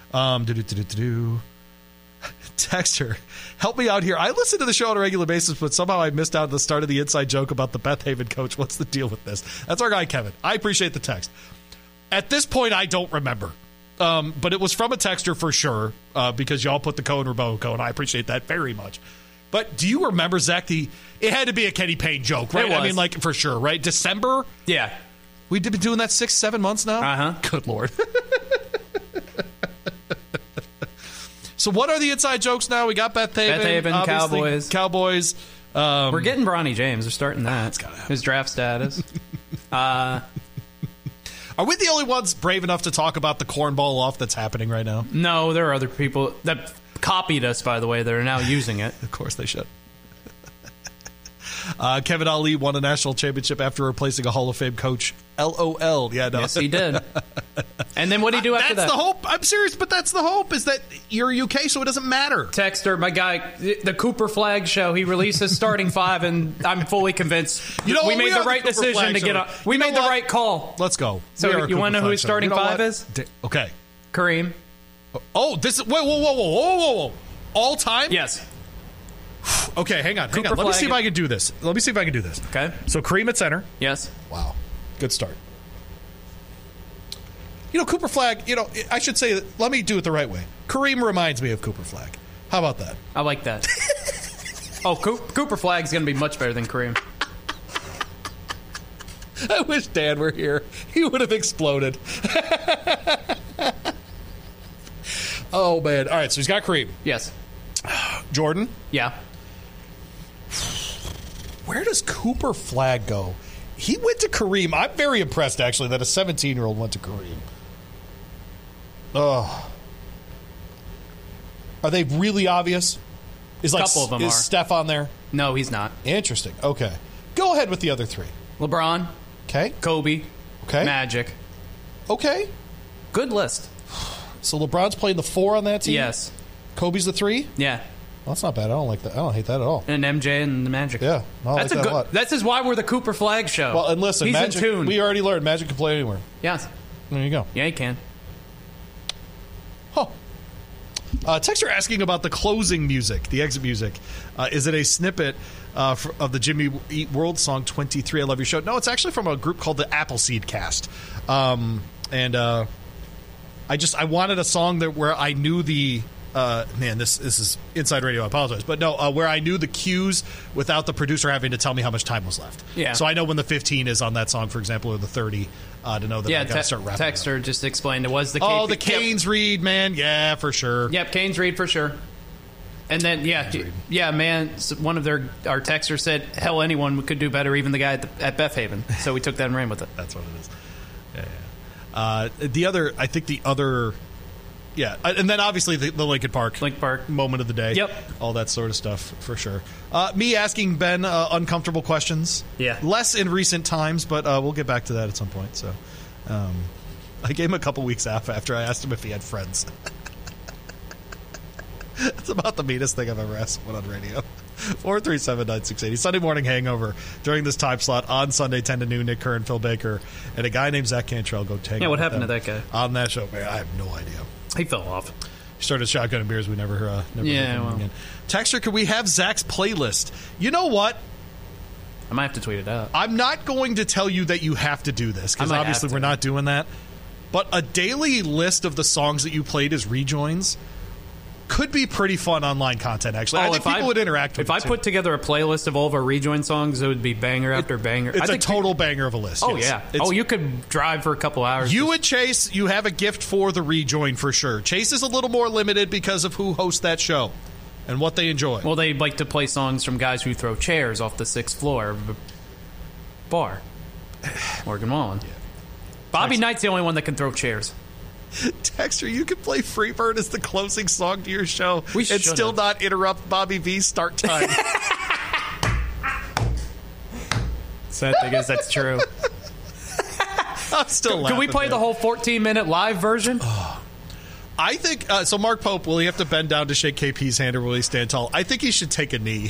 Texter, help me out here. I listen to the show on a regular basis, but somehow I missed out on the start of the inside joke about the Beth Haven coach. What's the deal with this? That's our guy, Kevin. I appreciate the text. At this point, I don't remember. But it was from a texter for sure, because y'all put the Co and Rabeau Co, and I appreciate that very much. But do you remember, Zach, it had to be a Kenny Payne joke, right? I mean, like, for sure, right? December? Yeah. We've been doing that 6-7 months now? Uh-huh. Good Lord. So what are the inside jokes now? We got Beth Haven, Cowboys. We're getting Bronny James. They're starting that. His draft status. Are we the only ones brave enough to talk about the cornball off that's happening right now? No, there are other people that copied us, by the way, that are now using it. Of course they should. Kevin Ali won a national championship after replacing a Hall of Fame coach. LOL. Yeah, no. Yes, he did. And then what did he do after that? That's the hope. I'm serious, but that's the hope, is that you're UK, so it doesn't matter. Texter, my guy, the Cooper Flag show, he released his starting five, and I'm fully convinced we made the right decision to get up. We made the right call. Let's go. So you want to know who his starting five is? Okay. Kareem. Oh, this is... Whoa. All time? Yes. Okay, hang on. Let me see if I can do this. Okay. So Kareem at center. Yes. Wow. Good start. Cooper Flag, I should say, let me do it the right way. Kareem reminds me of Cooper Flag. How about that? I like that. Cooper Flag's going to be much better than Kareem. I wish Dan were here. He would have exploded. Oh, man. All right, so he's got Kareem. Yes. Jordan? Yeah. Where does Cooper Flag go? He went to Kareem. I'm very impressed, actually, that a 17-year-old went to Kareem. Oh. Are they really obvious? A couple of them are. Is Steph on there? No, he's not. Interesting. Okay. Go ahead with the other three. LeBron. Okay. Kobe. Okay. Magic. Okay. Good list. So LeBron's playing the 4 on that team? Yes. Kobe's the 3? Yeah. Well, that's not bad. I don't like that. I don't hate that at all. And MJ and the Magic. Yeah. That's a lot. This is why we're the Cooper Flag show. Well, and listen, he's Magic, in tune. We already learned Magic can play anywhere. Yes. There you go. Yeah, he can. Huh. Texter asking about the closing music, the exit music. Is it a snippet of the Jimmy Eat World song 23, I Love Your Show? No, it's actually from a group called the Appleseed Cast. I wanted a song where I knew the... this is inside radio, I apologize. But no, where I knew the cues without the producer having to tell me how much time was left. Yeah. So I know when the 15 is on that song, for example, or the 30, to know that I got to start rapping. Texter just explained it was the the Canes Reed, man. Yeah, for sure. Yep, Canes Reed for sure. And then, man, one of our texters said, hell, anyone could do better, even the guy at Beth Haven. So we took that and ran with it. That's what it is. Yeah. And then obviously the Lincoln Park moment of the day. Yep. All that sort of stuff, for sure. Me asking Ben uncomfortable questions. Yeah. Less in recent times, but we'll get back to that at some point. So I gave him a couple weeks off after I asked him if he had friends. It's about the meanest thing I've ever asked someone on radio. 437-9680. Sunday morning hangover during this time slot on Sunday 10 to noon. Nick Kerr and Phil Baker and a guy named Zach Cantrell go take. Yeah, what happened to that guy on that show? Man, I have no idea. He fell off. He started shotgunning beers. We never heard again. Texter, could we have Zach's playlist? You know what? I might have to tweet it out. I'm not going to tell you that you have to do this because obviously we're not doing that. But a daily list of the songs that you played as rejoins could be pretty fun online content, actually. I think people would interact with it. If I put together a playlist of all of our rejoin songs, it would be banger after banger. It's a total banger of a list. Oh, yes. Yeah. You could drive for a couple hours. You and Chase, you have a gift for the rejoin for sure. Chase is a little more limited because of who hosts that show and what they enjoy. Well, they like to play songs from guys who throw chairs off the 6th floor of a bar. Morgan Wallen. Yeah. Bobby Knight's the only one that can throw chairs. Texter, you can play Freebird as the closing song to your show and still not interrupt Bobby V's start time. Sad thing is, that's true. I'm still laughing. Can we play the whole 14-minute live version? I think so. Mark Pope, will he have to bend down to shake KP's hand or will he stand tall? I think he should take a knee.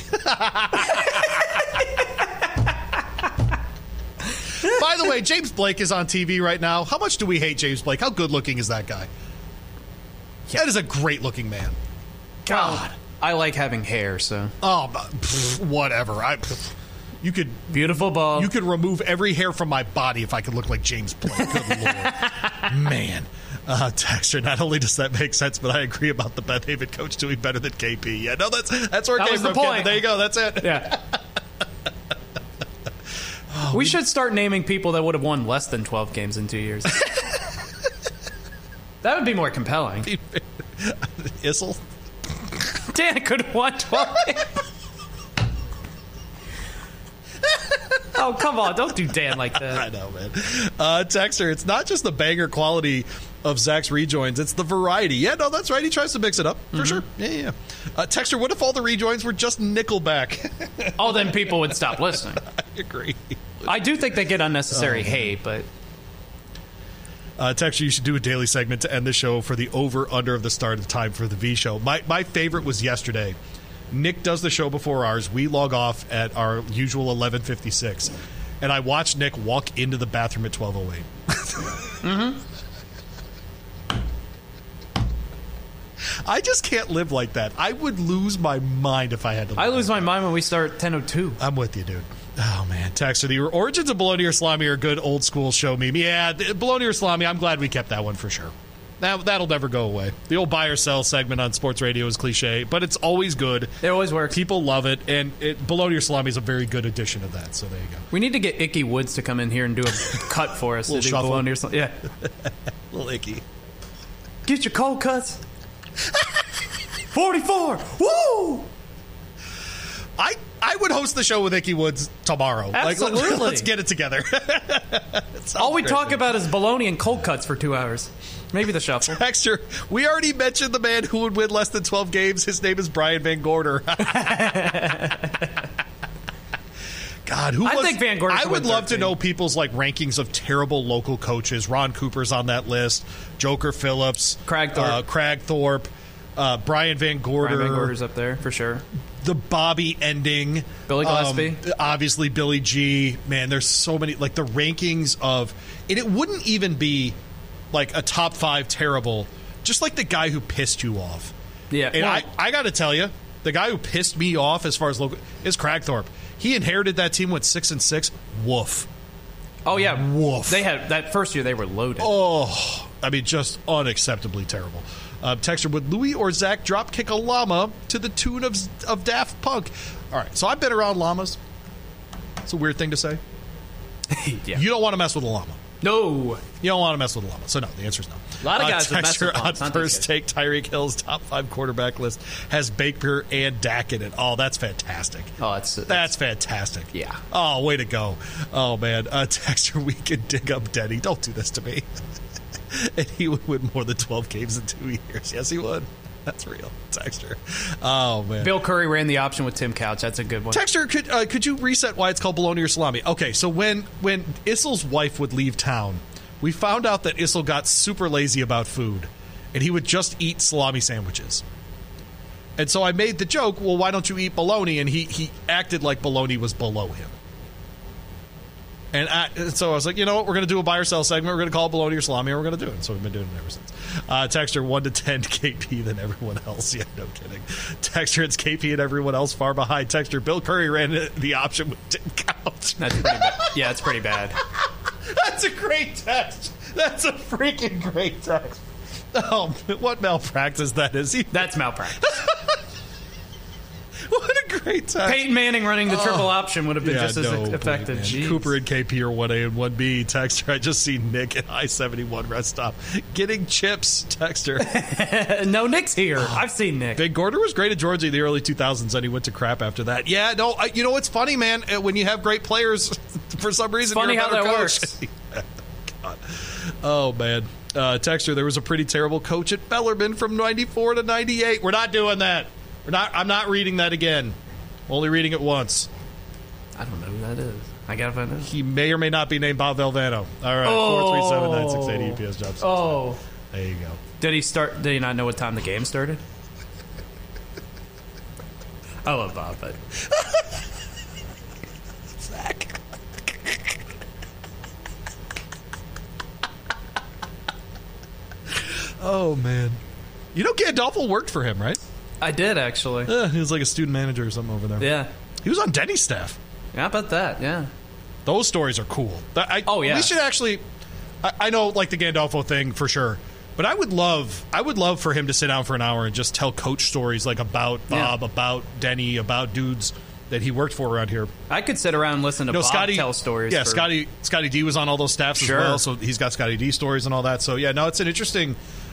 By the way, James Blake is on TV right now. How much do we hate James Blake? How good looking is that guy? Yeah. That is a great looking man. God. I like having hair, so. Oh, whatever. You could beautiful ball. You could remove every hair from my body if I could look like James Blake. Good Lord. Man. Texter, not only does that make sense, but I agree about the Beth Haven coach doing better than KP. Yeah, no, that's where it came from. Kevin. There you go. That's it. Yeah. We should start naming people that would have won less than 12 games in 2 years. That would be more compelling. Issel? Dan could have won 12 games. Oh, come on. Don't do Dan like that. I know, man. Texter, it's not just the banger quality of Zach's rejoins, it's the variety. Yeah, no, that's right. He tries to mix it up, for sure. Yeah. Texter, what if all the rejoins were just Nickelback? Oh, then people would stop listening. I agree. I do think they get unnecessary hate, but... Texter, you should do a daily segment to end the show for the over-under of the start of time for the V show. My favorite was yesterday. Nick does the show before ours. We log off at our usual 11:56, and I watched Nick walk into the bathroom at 12:08. I just can't live like that. I would lose my mind if I had to. I lose my mind when we start 10:02. I'm with you, dude. Oh, man. Texter, the origins of bologna or salami are a good old-school show meme. Yeah, bologna or salami, I'm glad we kept that one for sure. That'll never go away. The old buy or sell segment on sports radio is cliche, but it's always good. It always works. People love it, and bologna or salami is a very good addition of that, so there you go. We need to get Icky Woods to come in here and do a cut for us. A little shuffle. Bologna or salami. Yeah. A little Icky. Get your cold cuts. 44! Woo! I would host the show with Icky Woods tomorrow. Absolutely. Let's get it together. All we talk about is bologna and cold cuts for 2 hours. Maybe the shuffle. Texture, we already mentioned the man who would win less than 12 games. His name is Brian Van Gorder. God, I think Van Gorder. I would love to know people's rankings of terrible local coaches. Ron Cooper's on that list. Joker Phillips, Crag Thorpe, Brian Van Gorder. Brian Van Gorder's up there for sure. The Bobby ending. Billy Gillespie. Obviously, Billy G. Man, there's so many. The rankings of. And it wouldn't even be a top 5 terrible. Just the guy who pissed you off. Yeah. And I got to tell you, the guy who pissed me off as far as local is Cragthorpe. He inherited that team with 6-6. Woof. Oh, yeah. Woof. They had that first year, they were loaded. Oh, I mean, just unacceptably terrible. Texture, would Louis or Zach drop kick a llama to the tune of Daft Punk? All right, so I've been around llamas. It's a weird thing to say. Yeah. You don't want to mess with a llama. No. You don't want to mess with a llama. So, no, the answer is no. A lot of guys would mess with llamas. On First Take, Tyreek Hill's top 5 quarterback list has Baker and Dak in it. Oh, that's fantastic. Oh, that's fantastic. Yeah. Oh, way to go. Oh, man. Texter, we can dig up Denny. Don't do this to me. And he would win more than 12 games in 2 years. Yes, he would. That's real. Texter. Oh, man. Bill Curry ran the option with Tim Couch. That's a good one. Texter, could you reset why it's called bologna or salami? Okay, so when Issel's wife would leave town, we found out that Issel got super lazy about food, and he would just eat salami sandwiches. And so I made the joke, well, why don't you eat bologna? And he acted like bologna was below him. And so I was like, you know what? We're going to do a buy or sell segment. We're going to call it bologna or salami, and we're going to do it. And so we've been doing it ever since. Texter, 1 to 10 KP than everyone else. Yeah, no kidding. Texter, it's KP and everyone else far behind. Texter, Bill Curry ran the option with Tim Couch. That's pretty bad. Yeah, it's pretty bad. That's a great text. That's a freaking great text. Oh, what malpractice that is. That's malpractice. What a great text. Peyton Manning running the triple option would have been just as effective. Cooper and KP are 1A and 1B. Texter, I just see Nick at I-71 rest stop getting chips. Texter. No, Nick's here. I've seen Nick. Big Gorder was great at Georgia in the early 2000s, and he went to crap after that. Yeah, no, you know what's funny, man? When you have great players, for some reason, funny you're a better how that coach. works. God. Oh, man. Texter, there was a pretty terrible coach at Bellarmine from 94 to 98. We're not doing that. I'm not reading that again. I'm only reading it once. I don't know who that is. I gotta find out. He may or may not be named Bob Valvano. All right, 437-9680 UPS jobs. Oh, there you go. Did he not know what time the game started? I love Bob, but Zach. Oh man, you know Gandolfo worked for him, right? I did, actually. Yeah, he was like a student manager or something over there. Yeah. He was on Denny's staff. Yeah, how about that? Yeah. Those stories are cool. Yeah. We should actually... I know, like, the Gandolfo thing, for sure. But I would love for him to sit down for an hour and just tell coach stories, like, about Bob, about Denny, about dudes that he worked for around here. I could sit around and listen to Bob tell stories. Yeah, Scotty D was on all those staffs as well, so he's got Scotty D stories and all that. So, yeah, no, it's an interesting...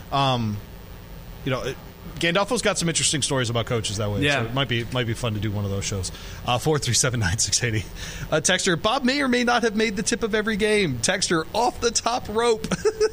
Gandolfo's got some interesting stories about coaches that way. Yeah. So it might be fun to do one of those shows. 437-9680. Texter, Bob may or may not have made the tip of every game. Texter, off the top rope.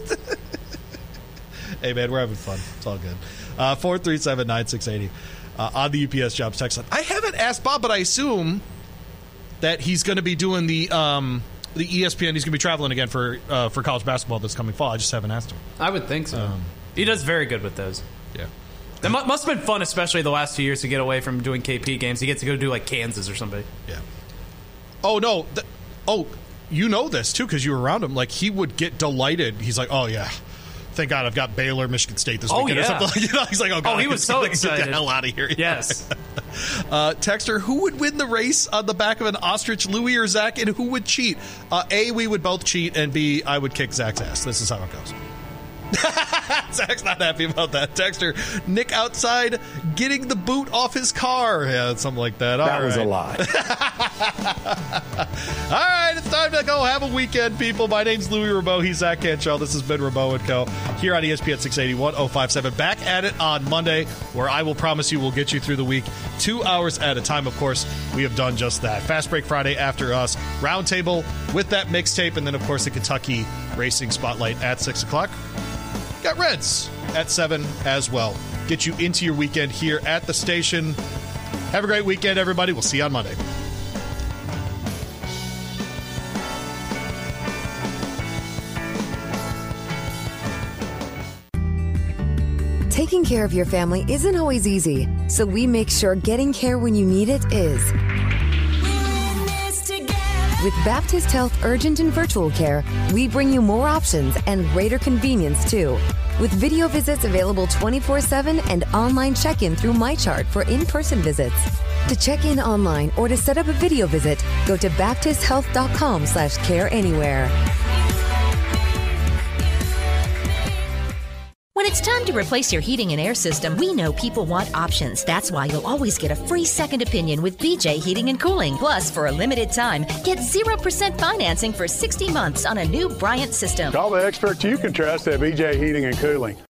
Hey, man, we're having fun. It's all good. 437-9680. On the UPS jobs text line. I haven't asked Bob, but I assume that he's going to be doing the ESPN. He's going to be traveling again for college basketball this coming fall. I just haven't asked him. I would think so. He does very good with those. Yeah. That must have been fun, especially the last 2 years, to get away from doing KP games. He gets to go do, like, Kansas or somebody. Yeah. Oh, no. You know this, too, because you were around him. Like, he would get delighted. He's like, oh, yeah. Thank God I've got Baylor, Michigan State this weekend or something. He's like, oh, God. Oh, he was so excited. Get the hell out of here. Yes. Texter, who would win the race on the back of an ostrich, Louie or Zach, and who would cheat? A, we would both cheat, and B, I would kick Zach's ass. This is how it goes. Zach's not happy about that. Texter, Nick outside getting the boot off his car. Yeah, something like that. That was a lie. All right, it's time to go have a weekend, people. My name's Louis Rabeau. He's Zach Cantrell. This has been Rabeau & Co. here on ESPN 680 1057. Back at it on Monday, where I will promise you we'll get you through the week 2 hours at a time. Of course, we have done just that. Fast Break Friday after us. Roundtable with that mixtape, and then, of course, the Kentucky Racing Spotlight at 6 o'clock. Got Reds at 7 as well. Get you into your weekend here at the station. Have a great weekend, everybody. We'll see you on Monday. Taking care of your family isn't always easy, so we make sure getting care when you need it is. With Baptist Health Urgent and Virtual Care, we bring you more options and greater convenience, too. With video visits available 24/7 and online check-in through MyChart for in-person visits. To check in online or to set up a video visit, go to baptisthealth.com/careanywhere. When it's time to replace your heating and air system, we know people want options. That's why you'll always get a free second opinion with BJ Heating and Cooling. Plus, for a limited time, get 0% financing for 60 months on a new Bryant system. Call the experts you can trust at BJ Heating and Cooling.